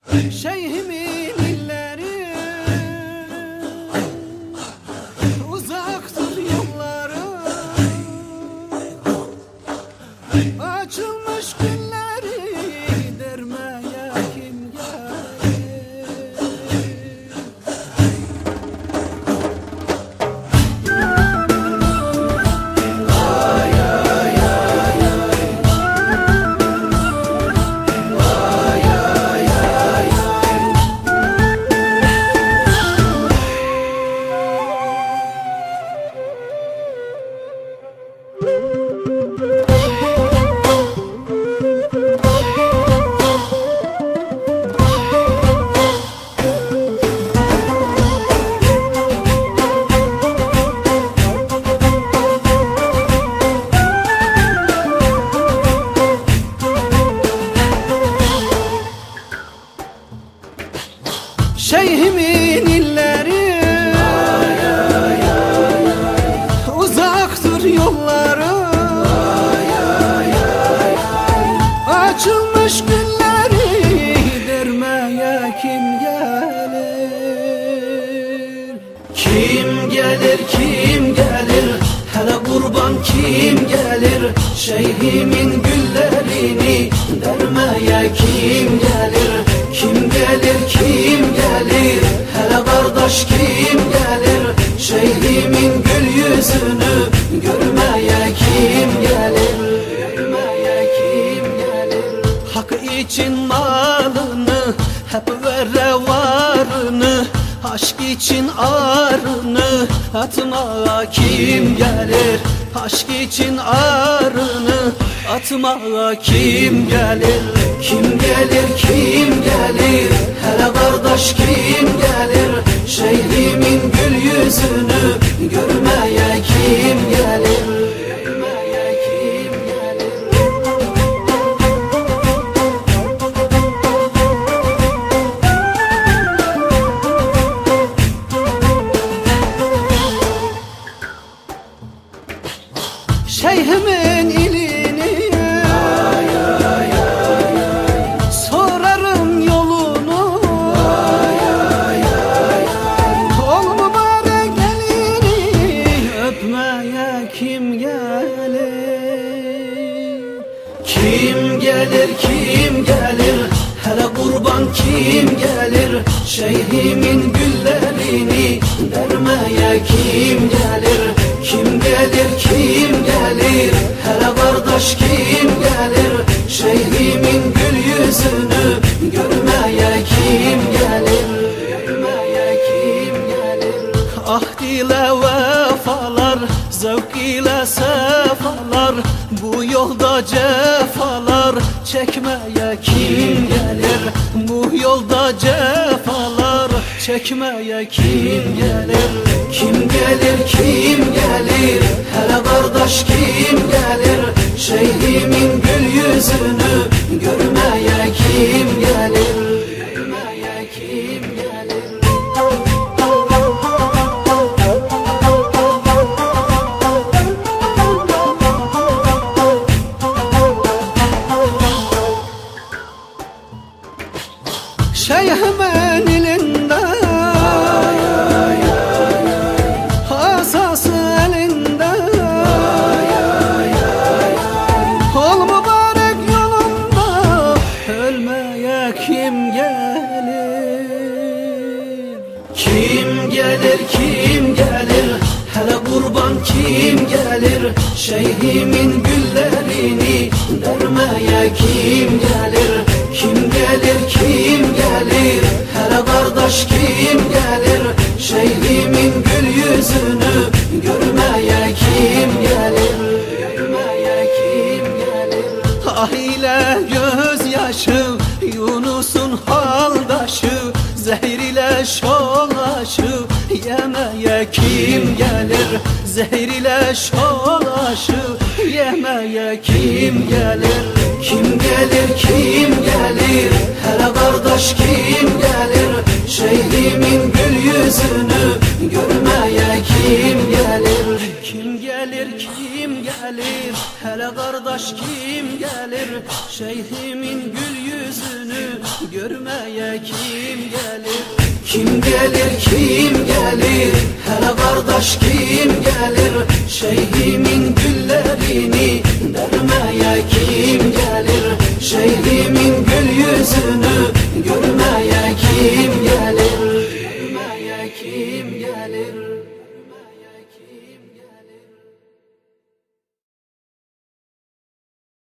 Şeyhimin illeri uzaktır yolları, açılmış günleri dermeye kim gelir? Şeyhimin illeri uzaktır yolları, açılmış günleri dermeye kim gelir? Kim gelir, kim gelir? Hele kurban kim gelir? Şeyhimin güllerini dermeye kim gelir? Kim gelir, kim gelir? Hele kardeş kim gelir? Şeyhimin gül yüzünü görmeye kim gelir? Görmeye kim gelir? Hak için malını hep vere varını, aşk için arını atmaya kim gelir? Aşk için arını atmaya kim gelir? Kim gelir, kim gelir? Hele kardeş kim gelir? Şeyhimin gül yüzünü görmeye kim gelir? Görmeye kim gelir? Şeyhimin ilini sorarım yolunu, ol mübarek elini öpmeye kim gelir? Kim gelir, kim gelir? Hele kurban kim gelir? Şeyhimin güllerini dermeye kim gelir? Kim gelir, kim gelir? Hele kardeş kim gelir? Şeyhimin gül yüzünü görmeye kim gelir? Görmeye kim gelir? Ahd ile vefalar, zevk ile sefalar, bu yolda cefalar çekmeye kim gelir? Bu yolda cefalar çekmeye kim gelir? Kim gelir, kim gelir? Hele kardeş kim gelir? Şeyhimin gül yüzünü görmeye kim gelir? Görmeye kim gelir? Şeyhimin elinde asası elinde, ol mübarek yolunda ölmeye kim gelir? Kim gelir, kim gelir? Hele kurban kim gelir? Şeyhimin güllerini dermeye kim gelir? Kim gelir, kim gelir? Hele kardeş kim gelir? Şeyhimin gül yüzünü görmeye kim gelir? Görmeye kim gelir? Ah ile gözyaşı Yunus'un haldaşı, zehir ile şolaşı yemeye kim gelir? Zehir ile şolaşı yemeye kim gelir? Kim gelir, kim gelir? Hele kardeş kim gelir? Şeyhimin gül yüzünü görmeye kim gelir? Kim gelir, kim gelir? Hele kardeş kardeş kim gelir? Şeyhimin gül yüzünü görmeye kim gelir? Kim gelir, kim gelir? Hele kardeş kim gelir? Şeyhimin güllerini dermeye kim gelir? Şeyhimin gül yüzünü görmeye kim gelir? Görmeye kim gelir?